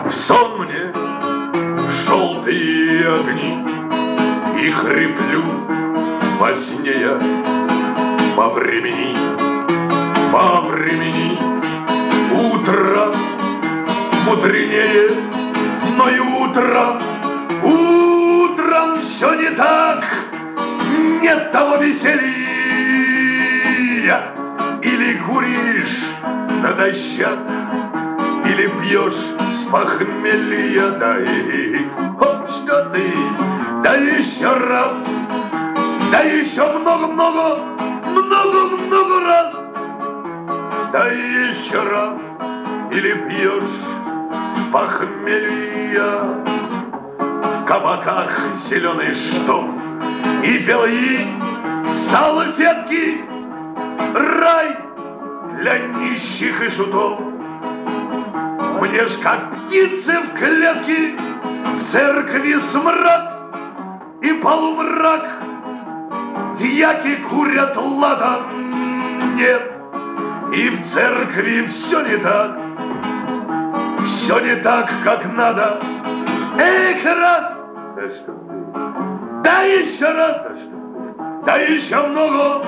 В сон мне желтые огни, и хриплю во сне я по времени, утро мудренее, но и утром все не так, нет того веселья. Или куришь натощак, или пьешь с похмелья, да и что ты, да еще раз, да еще много-много раз, да еще раз, или пьешь с похмелья. В кабаках зеленый штоф и белые салфетки, рай для нищих и шутов. Мне ж как птицы в клетке, в церкви смрад и полумрак, дьяки курят ладан, нет, и в церкви все не так, как надо. Эх, раз, да что ты, да еще раз, да что ты, да еще много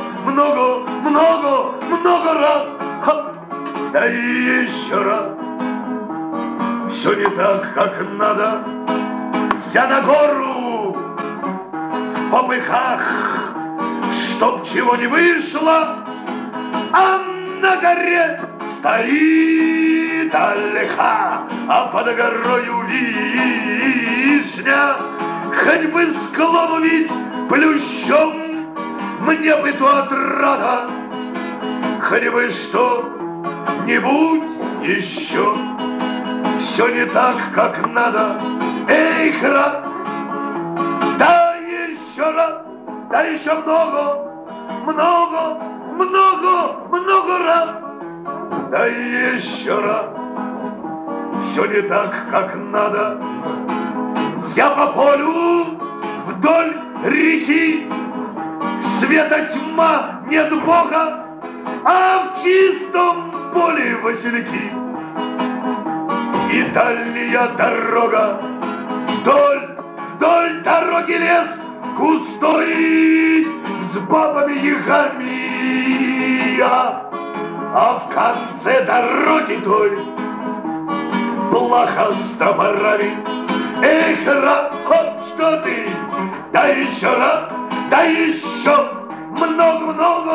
раз, да еще раз. Все не так, как надо. Я на гору в попыхах, чтоб чего не вышло, а на горе стоит ольха, а под горою вишня. Хоть бы склон увидеть плющом, мне бы то отрада, хоть бы что-нибудь еще. Все не так, как надо. Эй, храп, да еще раз, да еще много раз, да еще раз. Все не так, как надо. Я по полю вдоль реки, света тьма, нет Бога, а в чистом поле васильки. И дальняя дорога, вдоль дороги лес густой с бабами-ягами, а в конце дороги той плаха с топорами. Эх, что ты, да еще раз, да еще много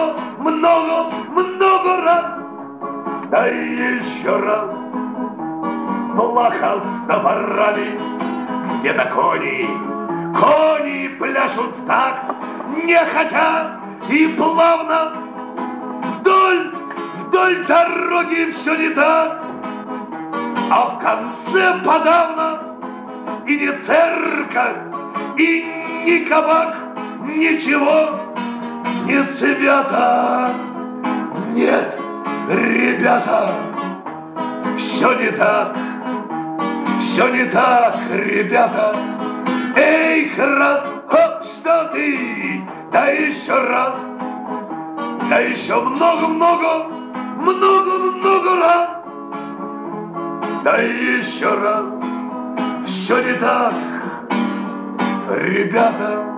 раз, да еще раз. Плаха с топорами, где-то кони пляшут в такт, нехотя и плавно. Вдоль дороги все не так, а в конце подавно и не церковь, и ни кабак, ничего не свято. Нет, ребята, все не так, ребята. Эй, храп, что ты, да еще раз, да еще много раз, да еще раз. Все не так, ребята.